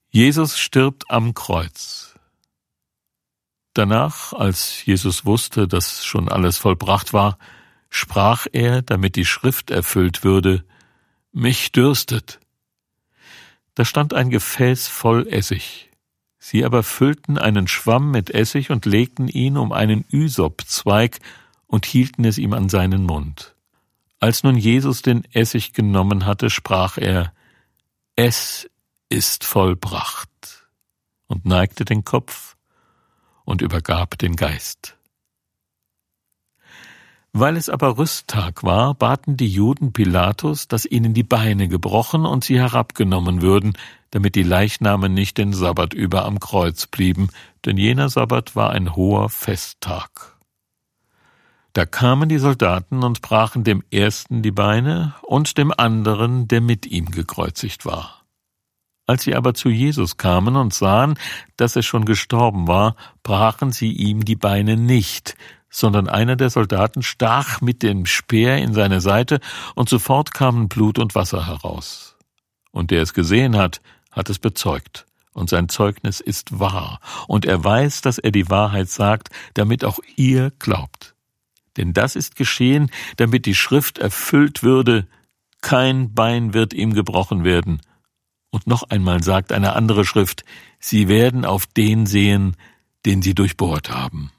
Jesus stirbt am Kreuz. Danach, als Jesus wusste, dass schon alles vollbracht war, sprach er, damit die Schrift erfüllt würde: »Mich dürstet.« Da stand ein Gefäß voll Essig. Sie aber füllten einen Schwamm mit Essig und legten ihn um einen Ysopzweig und hielten es ihm an seinen Mund. Als nun Jesus den Essig genommen hatte, sprach er: »Es ist vollbracht«, und neigte den Kopf und übergab den Geist. Weil es aber Rüsttag war, baten die Juden Pilatus, dass ihnen die Beine gebrochen und sie herabgenommen würden, damit die Leichname nicht den Sabbat über am Kreuz blieben, denn jener Sabbat war ein hoher Festtag. Da kamen die Soldaten und brachen dem ersten die Beine und dem anderen, der mit ihm gekreuzigt war. Als sie aber zu Jesus kamen und sahen, dass er schon gestorben war, brachen sie ihm die Beine nicht, sondern einer der Soldaten stach mit dem Speer in seine Seite, und sofort kamen Blut und Wasser heraus. Und der es gesehen hat, hat es bezeugt, und sein Zeugnis ist wahr, und er weiß, dass er die Wahrheit sagt, damit auch ihr glaubt. Denn das ist geschehen, damit die Schrift erfüllt würde: kein Bein wird ihm gebrochen werden. Und noch einmal sagt eine andere Schrift: sie werden auf den sehen, den sie durchbohrt haben.